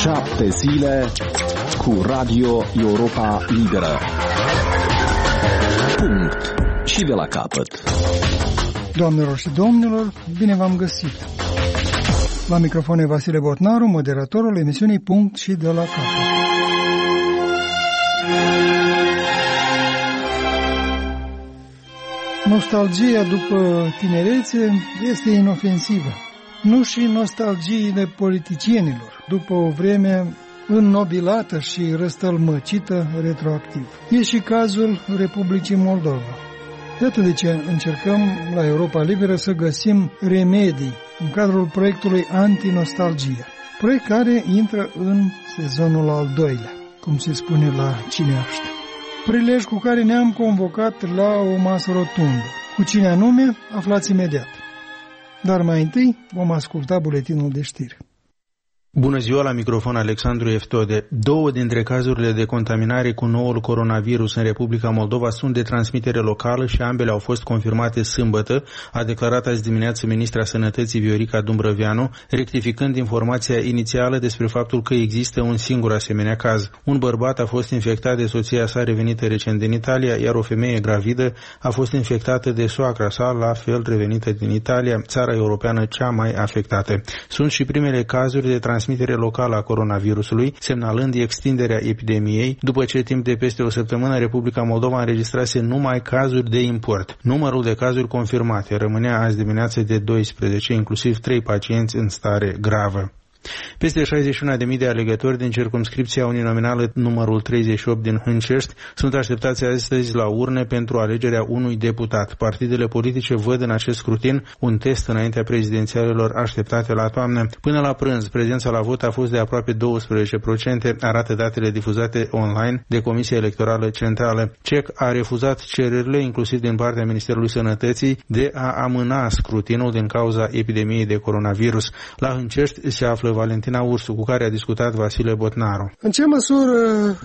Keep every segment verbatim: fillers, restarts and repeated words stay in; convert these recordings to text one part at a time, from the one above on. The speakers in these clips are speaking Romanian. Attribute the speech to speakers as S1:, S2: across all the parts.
S1: Șapte zile cu Radio Europa Liberă. Punct. Și de la capăt.
S2: Doamnelor și domnilor, bine v-am găsit. La microfon e Vasile Botnaru, moderatorul emisiunii Punct și de la capăt. Nostalgia după tinerețe este inofensivă. Nu și nostalgiile politicienilor, după o vreme înnobilată și răstălmăcită retroactiv. E și cazul Republicii Moldova. Iată de ce încercăm la Europa Liberă să găsim remedii în cadrul proiectului Antinostalgia, proiect care intră în sezonul al doilea, cum se spune la cineaște. Prilej cu care ne-am convocat la o masă rotundă. Cu cine anume, aflați imediat. Dar mai întâi vom asculta buletinul de știri.
S3: Bună ziua, la microfon Alexandru Eftode. Două dintre cazurile de contaminare cu noul coronavirus în Republica Moldova sunt de transmitere locală și ambele au fost confirmate sâmbătă, a declarat azi dimineață ministra Sănătății Viorica Dumbrăveanu, rectificând informația inițială despre faptul că există un singur asemenea caz. Un bărbat a fost infectat de soția sa revenită recent din Italia, iar o femeie gravidă a fost infectată de soacra sa, la fel revenită din Italia, țara europeană cea mai afectată. Sunt și primele cazuri de transmitere transmitere locală a coronavirusului, semnalând extinderea epidemiei, după ce timp de peste o săptămână Republica Moldova înregistrase numai cazuri de import. Numărul de cazuri confirmate rămânea azi dimineață de doisprezece, inclusiv trei pacienți în stare gravă. Peste șaizeci și unu de mii de alegători din circumscripția uninominală numărul treizeci și opt din Hâncești sunt așteptați astăzi la urne pentru alegerea unui deputat. Partidele politice văd în acest scrutin un test înaintea prezidențialelor așteptate la toamnă. Până la prânz, prezența la vot a fost de aproape doisprezece la sută, arată datele difuzate online de Comisia Electorală Centrală. C E C a refuzat cererile, inclusiv din partea Ministerului Sănătății, de a amâna scrutinul din cauza epidemiei de coronavirus. La Hâncești se află Valentina Ursu, cu care a discutat Vasile Botnaru.
S4: În ce măsură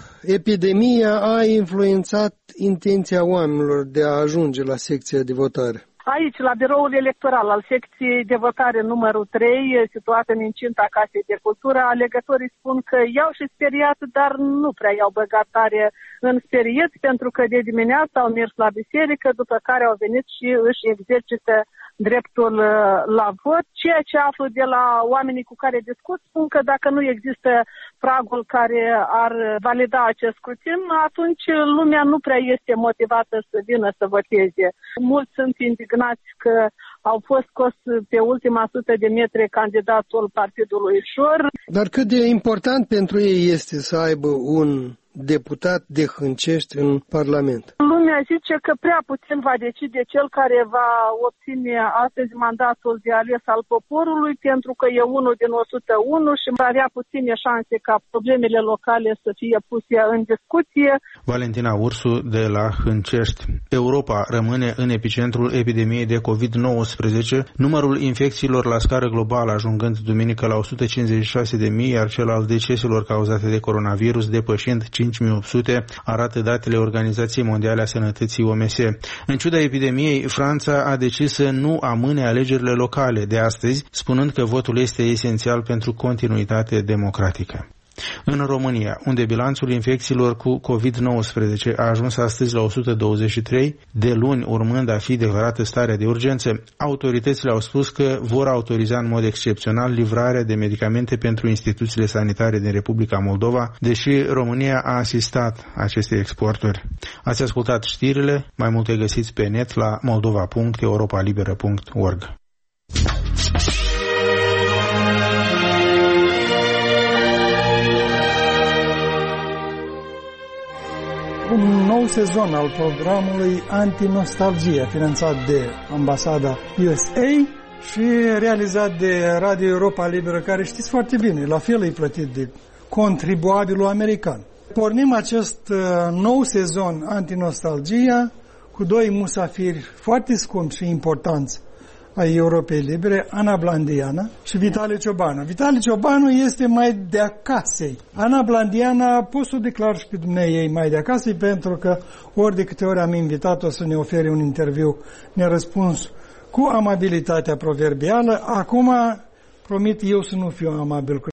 S4: epidemia a influențat intenția oamenilor de a ajunge la secția de votare?
S5: Aici, la biroul electoral al secției de votare numărul trei, situată în incinta Casei de Cultură, alegătorii spun că i-au și speriat, dar nu prea i-au băgat tare în speriet, pentru că de dimineață au mers la biserică, după care au venit și își exercită dreptul la vot. Ceea ce aflu de la oamenii cu care discut spun că dacă nu există pragul care ar valida acest scrutin, atunci lumea nu prea este motivată să vină să voteze. Mulți sunt indignați că au fost scos pe ultima sută de metri candidatul Partidului Ușor.
S4: Dar cât de important pentru ei este să aibă un deputat de Hâncești în Parlament?
S5: Lumea zice că prea puțin va decide cel care va obține astăzi mandatul de ales al poporului, pentru că e unul din o sută unu și va avea puține șanse ca problemele locale să fie puse în discuție. Valentina Ursu de la Hâncești. Europa rămâne în epicentrul epidemiei de covid nouăsprezece, numărul infecțiilor la scară globală ajungând duminică la o sută cincizeci și șase de mii, iar cel al deceselor cauzate de coronavirus depășind cinci mii opt sute, arată datele Organizației Mondiale a Sănătății O M S. În ciuda epidemiei, Franța a decis să nu amâne alegerile locale de astăzi, spunând că votul este esențial pentru continuitate democratică. În România, unde bilanțul infecțiilor cu covid nouăsprezece a ajuns astăzi la o sută douăzeci și trei, de luni urmând a fi declarată starea de urgență, autoritățile au spus că vor autoriza în mod excepțional livrarea de medicamente pentru instituțiile sanitare din Republica Moldova, deși România a asistat acestei exporturi. Ați ascultat știrile, mai multe găsiți pe net la moldova punct europa liberă punct org.
S2: Un nou sezon al programului Antinostalgia, finanțat de Ambasada U S A și realizat de Radio Europa Liberă, care știți foarte bine, la fel e plătit de contribuabilul american. Pornim acest nou sezon Antinostalgia cu doi musafiri foarte scumpi și importanți ai Europei Libere, Ana Blandiana și Vitali Ciobanu. Vitali Ciobanu este mai de acasă. Ana Blandiana pot să o declar și pe dumneavoastră mai de acasă, pentru că ori de câte ori am invitat-o să ne ofere un interviu, ne-a răspuns cu amabilitatea proverbială. Acum promit eu să nu fiu amabil cu